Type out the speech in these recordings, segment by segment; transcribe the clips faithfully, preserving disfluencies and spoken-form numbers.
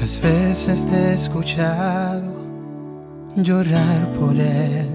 Muchas veces te he escuchado llorar por él.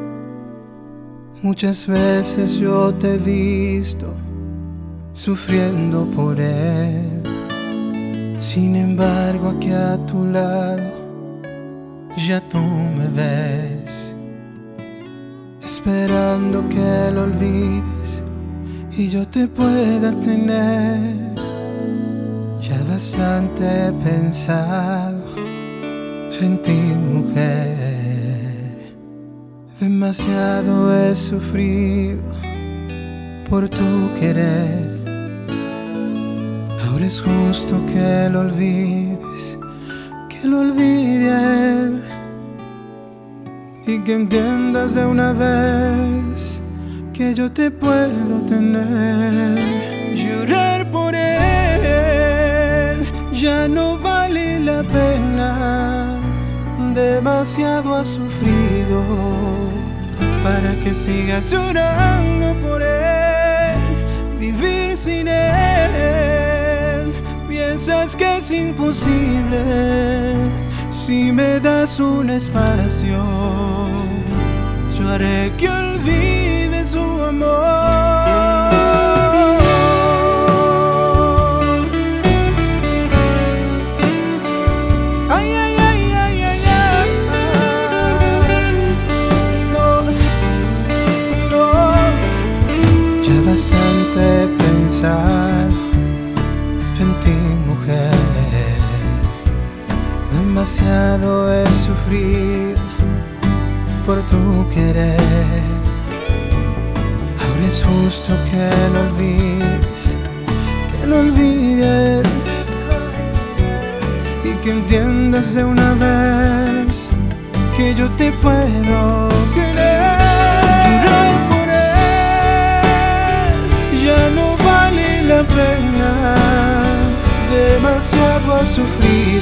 Muchas veces yo te he visto sufriendo por él. Sin embargo, aquí a tu lado ya tú me ves, esperando que lo olvides y yo te pueda tener. Ya bastante he pensado en ti, mujer. Demasiado he sufrido por tu querer. Ahora es justo que lo olvides, que lo olvide a él, y que entiendas de una vez que yo te puedo tener. Llorar por él ya no vale la pena. Demasiado has sufrido para que sigas llorando por él. Vivir sin él, piensas que es imposible. Si me das un espacio, yo haré que olvides su amor. Bastante he pensado en ti, mujer. Demasiado he sufrido por tu querer. Ahora es justo que lo olvides, que lo olvides, y que entiendas de una vez que yo te puedo tener. La pena, demasiado has sufrido